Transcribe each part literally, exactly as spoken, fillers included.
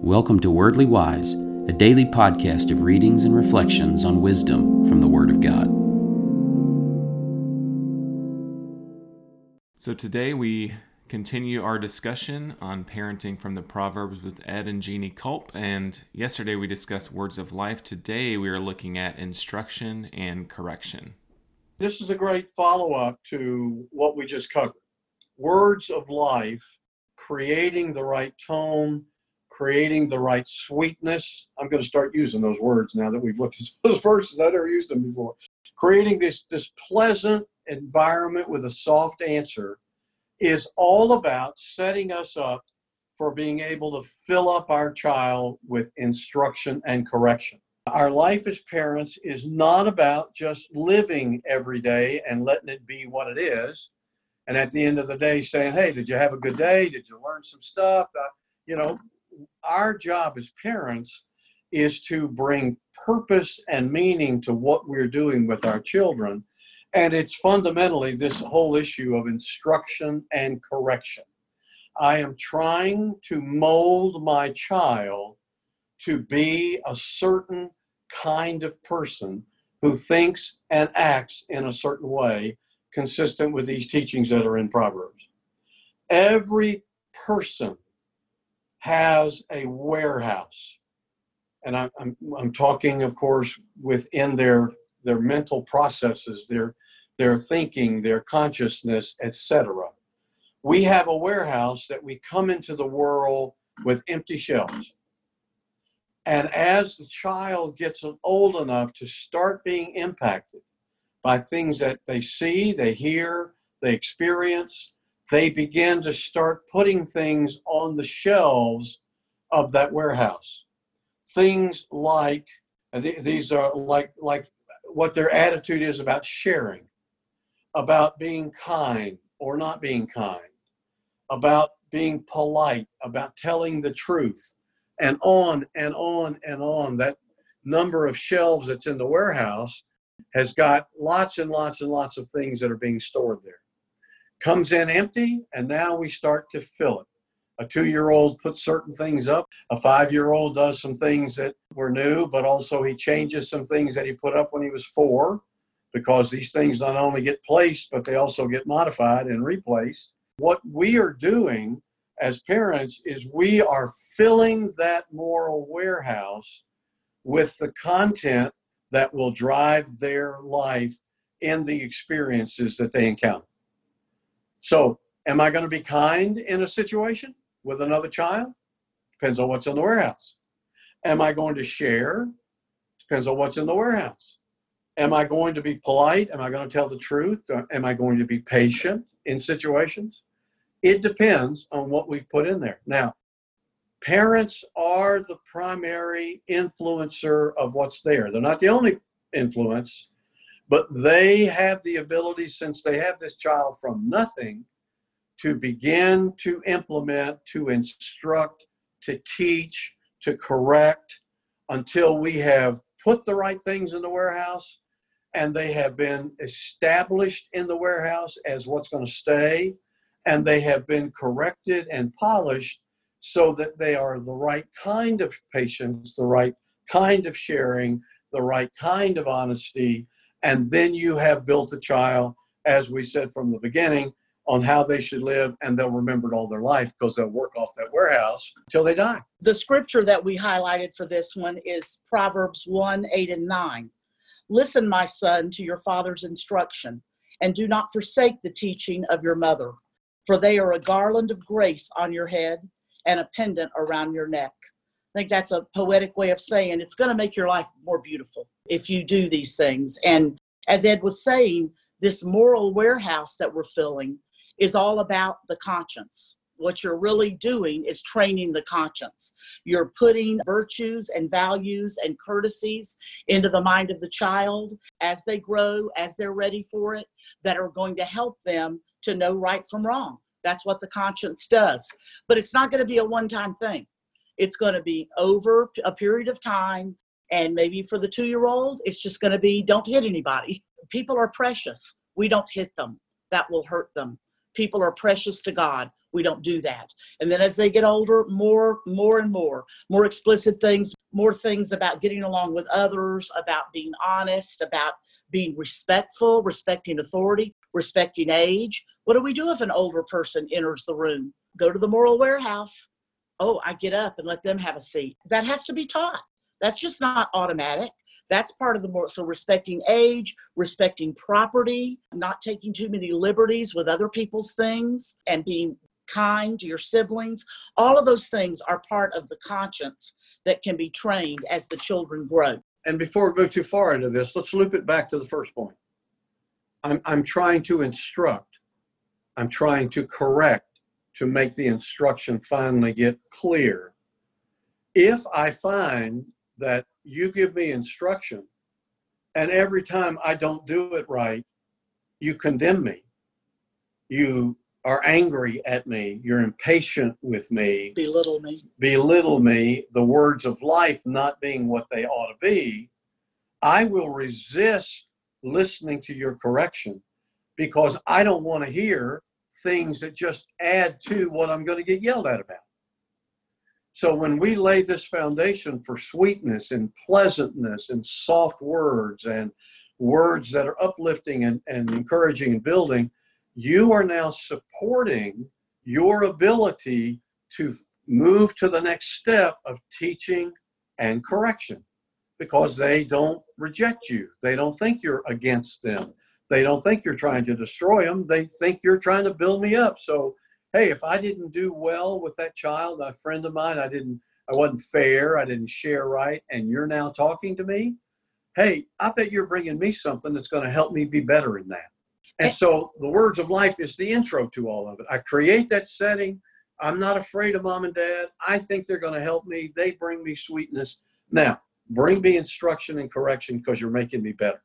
Welcome to Wordly Wise, a daily podcast of readings and reflections on wisdom from the Word of God. So today we continue our discussion on parenting from the Proverbs with Ed and Jeannie Culp. And yesterday we discussed words of life. Today we are looking at instruction and correction. This is a great follow-up to what we just covered. Words of life, creating the right tone, creating the right sweetness. I'm going to start using those words now that we've looked at those verses. I've never used them before. Creating this, this pleasant environment with a soft answer is all about setting us up for being able to fill up our child with instruction and correction. Our life as parents is not about just living every day and letting it be what it is. And at the end of the day saying, hey, did you have a good day? Did you learn some stuff? Uh, you know, our job as parents is to bring purpose and meaning to what we're doing with our children. And it's fundamentally this whole issue of instruction and correction. I am trying to mold my child to be a certain kind of person who thinks and acts in a certain way consistent with these teachings that are in Proverbs. Every person has a warehouse. And I'm, I'm, I'm talking, of course, within their, their mental processes, their, their thinking, their consciousness, et cetera. We have a warehouse that we come into the world with empty shelves. And as the child gets old enough to start being impacted by things that they see, they hear, they experience, they begin to start putting things on the shelves of that warehouse. Things like, th- these are like, like what their attitude is about sharing, about being kind or not being kind, about being polite, about telling the truth, and on and on and on. That number of shelves that's in the warehouse has got lots and lots and lots of things that are being stored there. Comes in empty, and now we start to fill it. A two-year-old puts certain things up. A five-year-old does some things that were new, but also he changes some things that he put up when he was four, because these things not only get placed, but they also get modified and replaced. What we are doing as parents is we are filling that moral warehouse with the content that will drive their life in the experiences that they encounter. So, am I going to be kind in a situation with another child? Depends on what's in the warehouse. Am I going to share? Depends on what's in the warehouse. Am I going to be polite? Am I going to tell the truth? Am I going to be patient in situations? It depends on what we've put in there. Now, parents are the primary influencer of what's there. They're not the only influence, but they have the ability, since they have this child from nothing, to begin to implement, to instruct, to teach, to correct, until we have put the right things in the warehouse and they have been established in the warehouse as what's going to stay, and they have been corrected and polished so that they are the right kind of patience, the right kind of sharing, the right kind of honesty. And then you have built a child, as we said from the beginning, on how they should live, and they'll remember it all their life because they'll work off that warehouse until they die. The scripture that we highlighted for this one is Proverbs one, eight, and nine. Listen, my son, to your father's instruction, and do not forsake the teaching of your mother, for they are a garland of grace on your head and a pendant around your neck. I think that's a poetic way of saying it's going to make your life more beautiful if you do these things. And as Ed was saying, this moral warehouse that we're filling is all about the conscience. What you're really doing is training the conscience. You're putting virtues and values and courtesies into the mind of the child as they grow, as they're ready for it, that are going to help them to know right from wrong. That's what the conscience does. But it's not going to be a one-time thing. It's going to be over a period of time. And maybe for the two-year-old, it's just going to be, don't hit anybody. People are precious. We don't hit them. That will hurt them. People are precious to God. We don't do that. And then as they get older, more, more and more, more explicit things, more things about getting along with others, about being honest, about being respectful, respecting authority, respecting age. What do we do if an older person enters the room? Go to the moral warehouse. Oh, I get up and let them have a seat. That has to be taught. That's just not automatic. That's part of the more, so respecting age, respecting property, not taking too many liberties with other people's things, and being kind to your siblings. All of those things are part of the conscience that can be trained as the children grow. And before we go too far into this, let's loop it back to the first point. I'm, I'm trying to instruct. I'm trying to correct, to make the instruction finally get clear. If I find that you give me instruction and every time I don't do it right, you condemn me, you are angry at me, you're impatient with me, Belittle me. belittle me, the words of life not being what they ought to be, I will resist listening to your correction because I don't want to hear things that just add to what I'm going to get yelled at about. So when we lay this foundation for sweetness and pleasantness and soft words and words that are uplifting and, and encouraging and building, you are now supporting your ability to move to the next step of teaching and correction, because they don't reject you. They don't think you're against them. They don't think you're trying to destroy them. They think you're trying to build me up. So, hey, if I didn't do well with that child, a friend of mine, I didn't, I wasn't fair, I didn't share right, and you're now talking to me, hey, I bet you're bringing me something that's going to help me be better in that. And so the words of life is the intro to all of it. I create that setting. I'm not afraid of mom and dad. I think they're going to help me. They bring me sweetness. Now, bring me instruction and correction because you're making me better.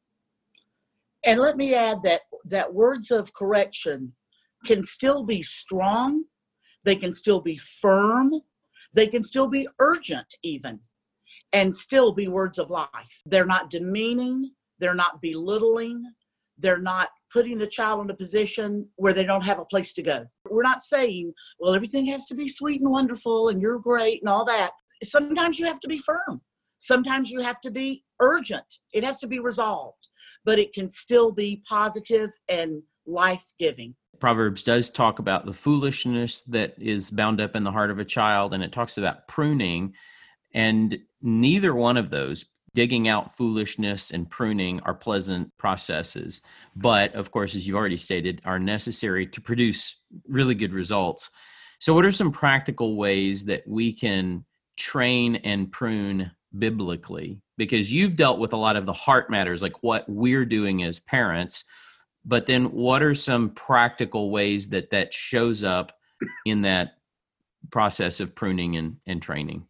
And let me add that that words of correction can still be strong. They can still be firm. They can still be urgent even, and still be words of life. They're not demeaning. They're not belittling. They're not putting the child in a position where they don't have a place to go. We're not saying, well, everything has to be sweet and wonderful and you're great and all that. Sometimes you have to be firm. Sometimes you have to be urgent. It has to be resolved, but it can still be positive and life-giving. Proverbs does talk about the foolishness that is bound up in the heart of a child, and it talks about pruning, and neither one of those, digging out foolishness and pruning, are pleasant processes, but of course, as you already stated, are necessary to produce really good results. So what are some practical ways that we can train and prune biblically? Because you've dealt with a lot of the heart matters, like what we're doing as parents, but then what are some practical ways that that shows up in that process of pruning and, and training?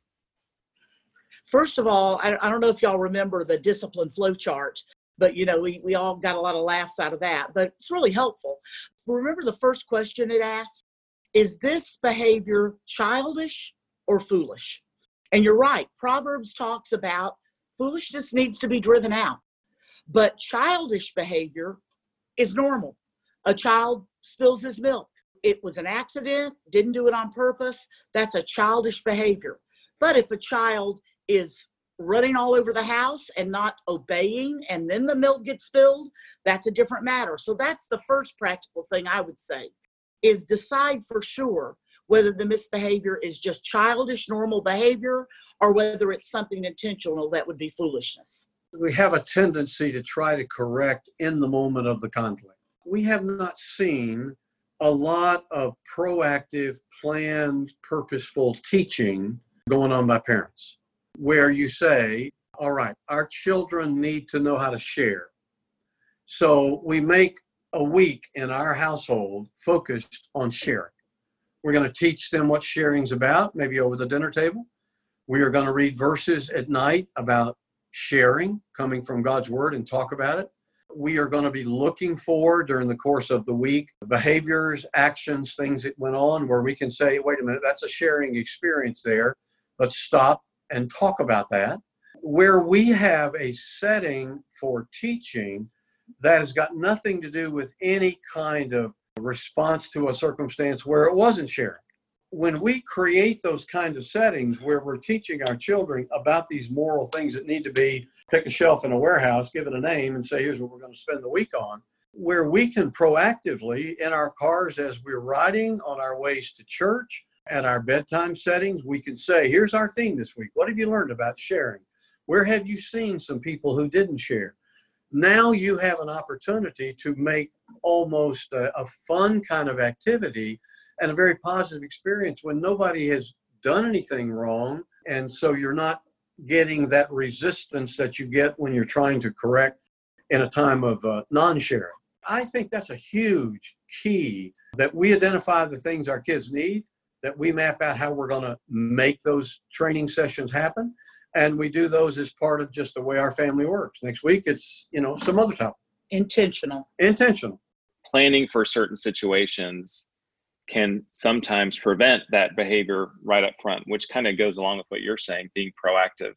First of all, I, I don't know if y'all remember the discipline flow chart, but you know, we, we all got a lot of laughs out of that, but it's really helpful. Remember the first question it asks, is this behavior childish or foolish? And you're right, Proverbs talks about foolishness needs to be driven out, but childish behavior is normal. A child spills his milk. It was an accident, didn't do it on purpose. That's a childish behavior. But if a child is running all over the house and not obeying, and then the milk gets spilled, that's a different matter. So that's the first practical thing I would say, is decide for sure whether the misbehavior is just childish, normal behavior, or whether it's something intentional that would be foolishness. We have a tendency to try to correct in the moment of the conflict. We have not seen a lot of proactive, planned, purposeful teaching going on by parents, where you say, all right, our children need to know how to share. So we make a week in our household focused on sharing. We're going to teach them what sharing's about, maybe over the dinner table. We are going to read verses at night about sharing, coming from God's word, and talk about it. We are going to be looking for, during the course of the week, behaviors, actions, things that went on where we can say, wait a minute, that's a sharing experience there. Let's stop and talk about that. Where we have a setting for teaching that has got nothing to do with any kind of response to a circumstance where it wasn't sharing. When we create those kinds of settings where we're teaching our children about these moral things that need to be, pick a shelf in a warehouse, give it a name, and say, here's what we're going to spend the week on, where we can proactively, in our cars as we're riding, on our ways to church, at our bedtime settings, we can say, here's our theme this week. What have you learned about sharing? Where have you seen some people who didn't share? Now you have an opportunity to make almost a, a fun kind of activity and a very positive experience when nobody has done anything wrong. And so you're not getting that resistance that you get when you're trying to correct in a time of uh, non-sharing. I think that's a huge key, that we identify the things our kids need, that we map out how we're going to make those training sessions happen. And we do those as part of just the way our family works. Next week, it's, you know, some other topic. Intentional. Intentional. Planning for certain situations can sometimes prevent that behavior right up front, which kind of goes along with what you're saying, being proactive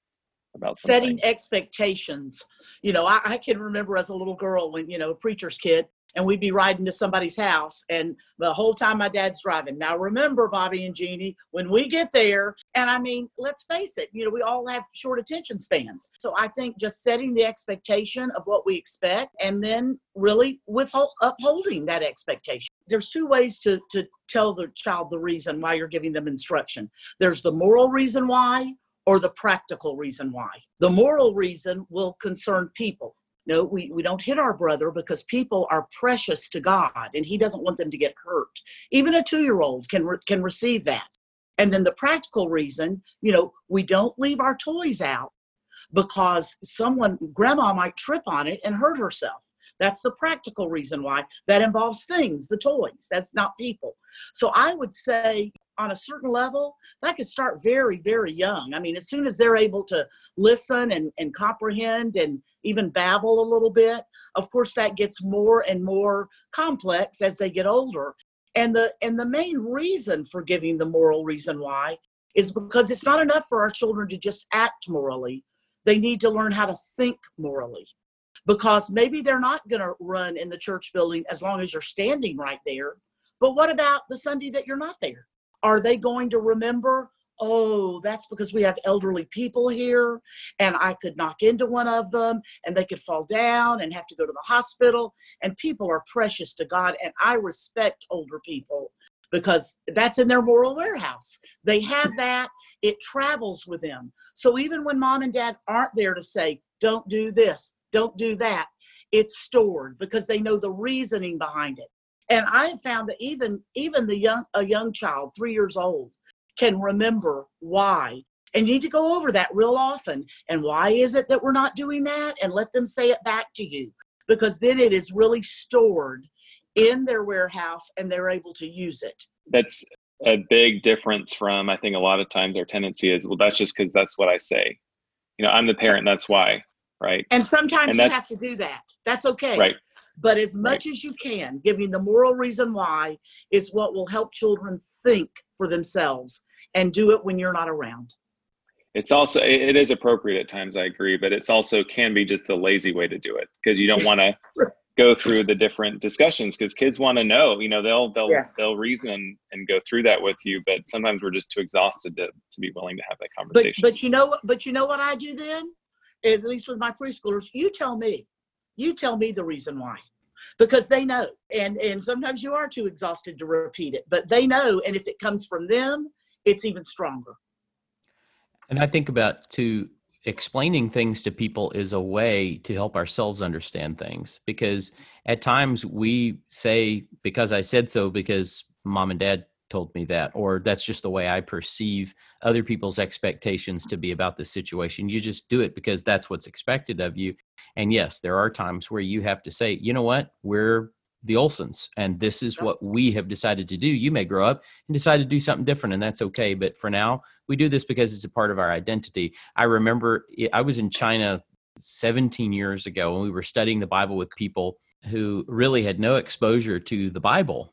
about something. Setting expectations. You know, I, I can remember as a little girl when, you know, a preacher's kid, and we'd be riding to somebody's house, and the whole time my dad's driving. Now, remember, Bobby and Jeannie, when we get there, and I mean, let's face it, you know, we all have short attention spans. So I think just setting the expectation of what we expect, and then really withhold, upholding that expectation. There's two ways to, to tell the child the reason why you're giving them instruction. There's the moral reason why, or the practical reason why. The moral reason will concern people. No, we, we don't hit our brother because people are precious to God and he doesn't want them to get hurt. Even a two-year-old can re- can receive that. And then the practical reason, you know, we don't leave our toys out because someone, grandma might trip on it and hurt herself. That's the practical reason why. That involves things, the toys. That's not people. So I would say on a certain level, that could start very, very young. I mean, as soon as they're able to listen and, and comprehend and even babble a little bit, of course, that gets more and more complex as they get older. And the and the main reason for giving the moral reason why is because it's not enough for our children to just act morally. They need to learn how to think morally. Because maybe they're not going to run in the church building as long as you're standing right there. But what about the Sunday that you're not there? Are they going to remember, oh, that's because we have elderly people here and I could knock into one of them and they could fall down and have to go to the hospital, and people are precious to God, and I respect older people because that's in their moral warehouse. They have that. It travels with them. So even when mom and dad aren't there to say, don't do this, don't do that, it's stored because they know the reasoning behind it. And I have found that even even the young a young child, three years old, can remember why. And you need to go over that real often. And why is it that we're not doing that? And let them say it back to you, because then it is really stored in their warehouse and they're able to use it. That's a big difference from, I think a lot of times our tendency is, well, that's just because that's what I say. You know, I'm the parent, that's why. Right. And sometimes and you have to do that. That's okay. Right. But as much right. as you can, giving the moral reason why is what will help children think for themselves and do it when you're not around. It's also, it is appropriate at times, I agree, but it's also can be just the lazy way to do it because you don't want to go through the different discussions because kids want to know, you know, they'll, they'll, yes. they'll reason and go through that with you, but sometimes we're just too exhausted to, to be willing to have that conversation. But, but you know, but you know what I do then? Is at least with my preschoolers, you tell me, you tell me the reason why, because they know. And, and sometimes you are too exhausted to repeat it, but they know. And if it comes from them, it's even stronger. And I think about too, explaining things to people is a way to help ourselves understand things, because at times we say, because I said so, because mom and dad told me that, or that's just the way I perceive other people's expectations to be about this situation. You just do it because that's what's expected of you. And yes, there are times where you have to say, you know what, we're the Olsons, and this is what we have decided to do. You may grow up and decide to do something different, and that's okay. But for now, we do this because it's a part of our identity. I remember I was in China seventeen years ago, and we were studying the Bible with people who really had no exposure to the Bible.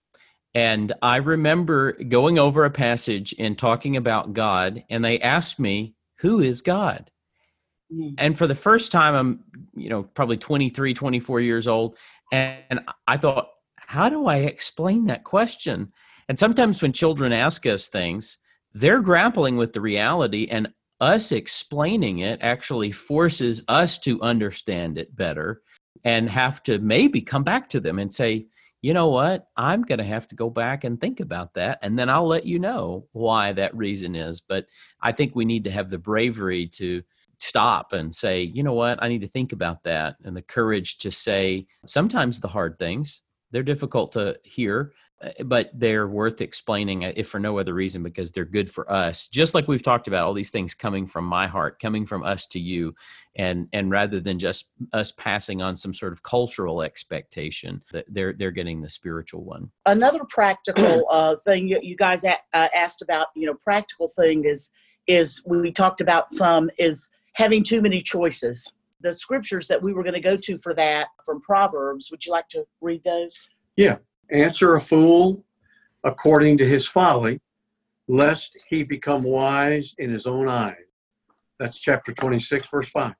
And I remember going over a passage and talking about God, and they asked me, who is God? Mm. And for the first time, I'm, you know, probably twenty-three, twenty-four years old. And I thought, how do I explain that question? And sometimes when children ask us things, they're grappling with the reality, and us explaining it actually forces us to understand it better and have to maybe come back to them and say, you know what, I'm going to have to go back and think about that. And then I'll let you know why that reason is. But I think we need to have the bravery to stop and say, you know what, I need to think about that. And the courage to say sometimes the hard things, they're difficult to hear, but they're worth explaining, if for no other reason, because they're good for us. Just like we've talked about, all these things coming from my heart, coming from us to you, and and rather than just us passing on some sort of cultural expectation, that they're they're getting the spiritual one. Another practical uh, thing you, you guys a- uh, asked about, you know, practical thing is is we talked about some is having too many choices. The scriptures that we were going to go to for that from Proverbs. Would you like to read those? Yeah. Answer a fool according to his folly, lest he become wise in his own eyes. That's chapter twenty-six, verse five.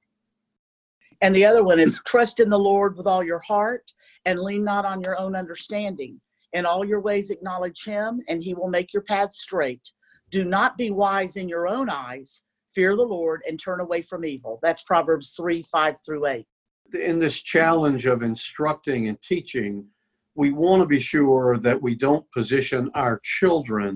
And the other one is trust in the Lord with all your heart and lean not on your own understanding. In all your ways acknowledge him, and he will make your path straight. Do not be wise in your own eyes. Fear the Lord and turn away from evil. That's Proverbs three, five through eight. In this challenge of instructing and teaching, we want to be sure that we don't position our children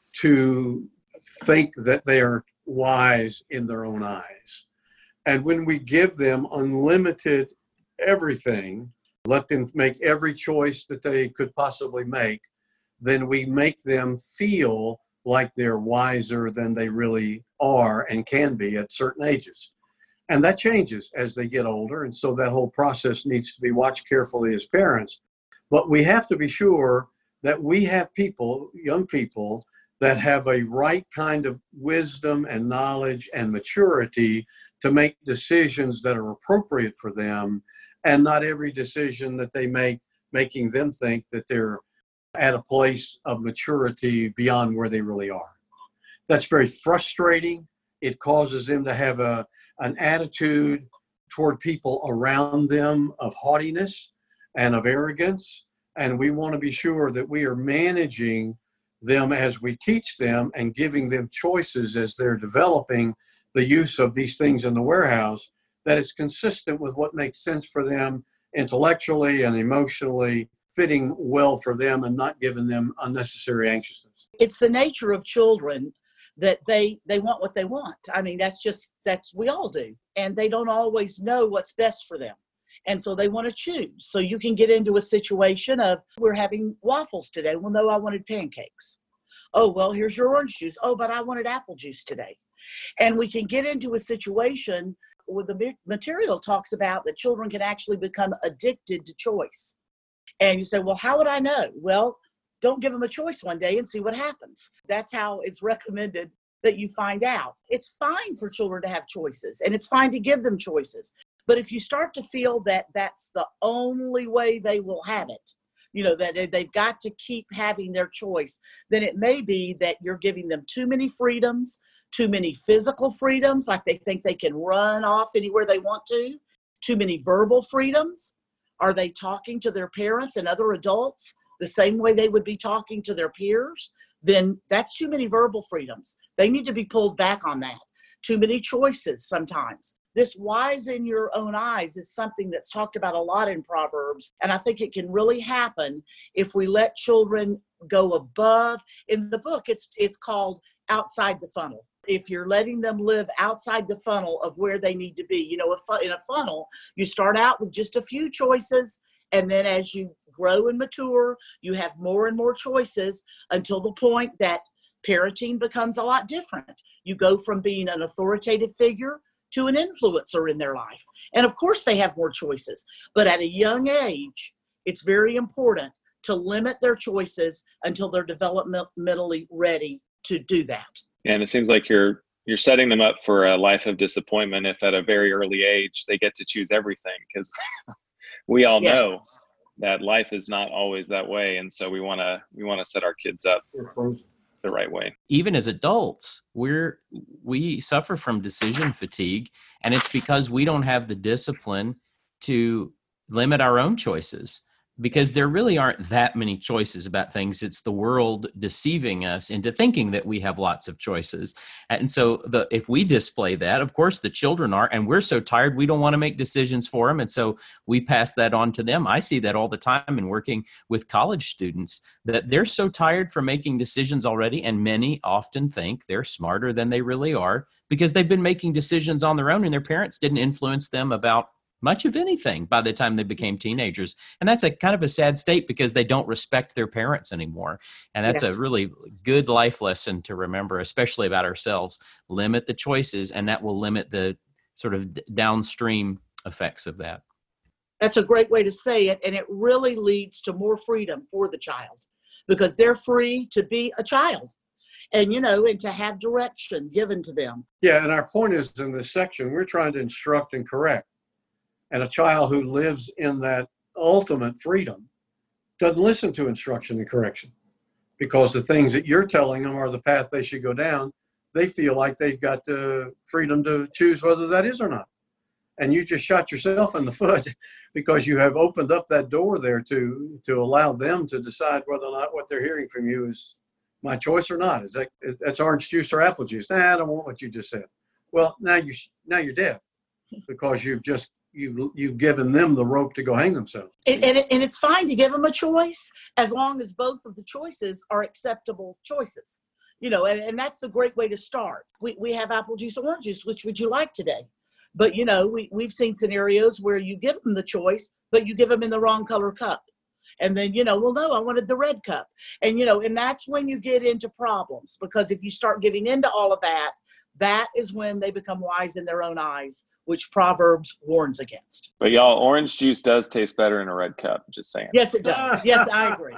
to think that they are wise in their own eyes. And when we give them unlimited everything, let them make every choice that they could possibly make, then we make them feel like they're wiser than they really are and can be at certain ages. And that changes as they get older. And so that whole process needs to be watched carefully as parents. But we have to be sure that we have people, young people, that have a right kind of wisdom and knowledge and maturity to make decisions that are appropriate for them, and not every decision that they make making them think that they're at a place of maturity beyond where they really are. That's very frustrating. It causes them to have a, an attitude toward people around them of haughtiness and of arrogance. And we want to be sure that we are managing them as we teach them and giving them choices as they're developing the use of these things in the warehouse, that it's consistent with what makes sense for them intellectually and emotionally, fitting well for them and not giving them unnecessary anxiousness. It's the nature of children that they they want what they want. I mean, that's just, that's, we all do. And they don't always know what's best for them. And so they want to choose. So you can get into a situation of, we're having waffles today. Well, no, I wanted pancakes. Oh, well, here's your orange juice. Oh, but I wanted apple juice today. And we can get into a situation where the material talks about that children can actually become addicted to choice. And you say, well, how would I know? Well, don't give them a choice one day and see what happens. That's how it's recommended that you find out. It's fine for children to have choices, and it's fine to give them choices. But if you start to feel that that's the only way they will have it, you know, that they've got to keep having their choice, then it may be that you're giving them too many freedoms, too many physical freedoms, like they think they can run off anywhere they want to, too many verbal freedoms. Are they talking to their parents and other adults the same way they would be talking to their peers? Then that's too many verbal freedoms. They need to be pulled back on that. Too many choices sometimes. This wise in your own eyes is something that's talked about a lot in Proverbs. And I think it can really happen if we let children go above. In the book, it's it's called outside the funnel. If you're letting them live outside the funnel of where they need to be. You know, in a funnel, you start out with just a few choices. And then as you grow and mature, you have more and more choices until the point that parenting becomes a lot different. You go from being an authoritative figure to an influencer in their life. And of course they have more choices, but at a young age, it's very important to limit their choices until they're developmentally ready to do that. And it seems like you're you're setting them up for a life of disappointment if at a very early age they get to choose everything, because we all Yes. know that life is not always that way. And so we want to we want to set our kids up the right way. Even as adults, we're we suffer from decision fatigue, and it's because we don't have the discipline to limit our own choices. because there really aren't that many choices about things. It's the world deceiving us into thinking that we have lots of choices. And so the, if we display that, of course, the children are, and we're so tired, we don't want to make decisions for them. And so we pass that on to them. I see that all the time in working with college students, that they're so tired from making decisions already. And many often think they're smarter than they really are because they've been making decisions on their own and their parents didn't influence them about much of anything by the time they became teenagers. And that's a kind of a sad state because they don't respect their parents anymore. And that's yes. a really good life lesson to remember, especially about ourselves. Limit the choices, and that will limit the sort of downstream effects of that. That's a great way to say it. And it really leads to more freedom for the child because they're free to be a child and, you know, and to have direction given to them. Yeah. And our point is in this section, we're trying to instruct and correct. And a child who lives in that ultimate freedom doesn't listen to instruction and correction because the things that you're telling them are the path they should go down. They feel like they've got the freedom to choose whether that is or not. And you just shot yourself in the foot because you have opened up that door there to, to allow them to decide whether or not what they're hearing from you is my choice or not. Is that, is, that's orange juice or apple juice? Nah, I don't want what you just said. Well, now you now you're dead because you've just You've, you've given them the rope to go hang themselves. And, and, it, and it's fine to give them a choice as long as both of the choices are acceptable choices. You know, and, and that's the great way to start. We we have apple juice, orange juice. Which would you like today? But, you know, we, we've seen scenarios where you give them the choice, but you give them in the wrong color cup. And then, you know, well, no, I wanted the red cup. And, you know, and that's when you get into problems because if you start giving into all of that, that is when they become wise in their own eyes, which Proverbs warns against. But y'all, orange juice does taste better in a red cup, just saying. Yes, it does. Yes, I agree.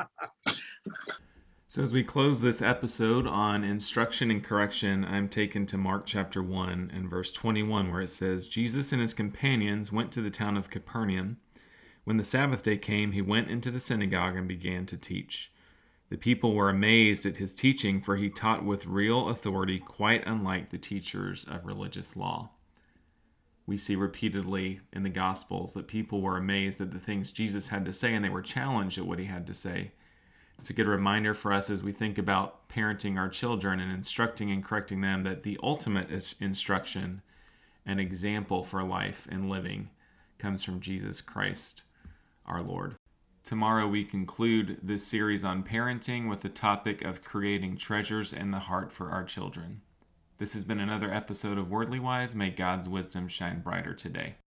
So as we close this episode on instruction and correction, I'm taken to Mark chapter one and verse twenty-one, where it says, Jesus and his companions went to the town of Capernaum. When the Sabbath day came, he went into the synagogue and began to teach. The people were amazed at his teaching, for he taught with real authority, quite unlike the teachers of religious law. We see repeatedly in the Gospels that people were amazed at the things Jesus had to say, and they were challenged at what he had to say. It's a good reminder for us as we think about parenting our children and instructing and correcting them that the ultimate instruction and example for life and living comes from Jesus Christ, our Lord. Tomorrow we conclude this series on parenting with the topic of creating treasures in the heart for our children. This has been another episode of Wordly Wise. May God's wisdom shine brighter today.